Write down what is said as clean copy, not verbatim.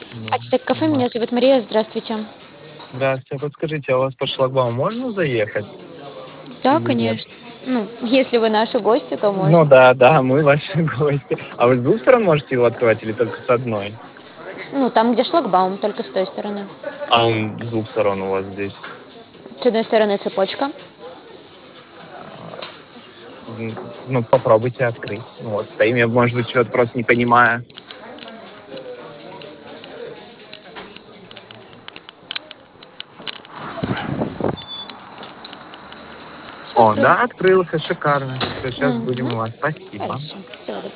Ну, Ацтек кафе, ага. меня зовут Мария, здравствуйте. Здравствуйте. Подскажите, а у вас по шлагбауму можно заехать Да, или нет? конечно. Ну, если вы наши гости, то Ну можно. да, да, мы ваши гости. А вы с двух сторон можете его открывать или только с одной? Ну, там, где шлагбаум, только с той стороны. А он с двух сторон у вас здесь. С одной стороны цепочка. А, Ну, попробуйте открыть. Ну, вот стоим, я, может быть, что-то просто не понимаю. Все О, открыл. да, открылся, шикарно. Все, сейчас будем Мгм. у вас. Спасибо. Хорошо. Всего доброго.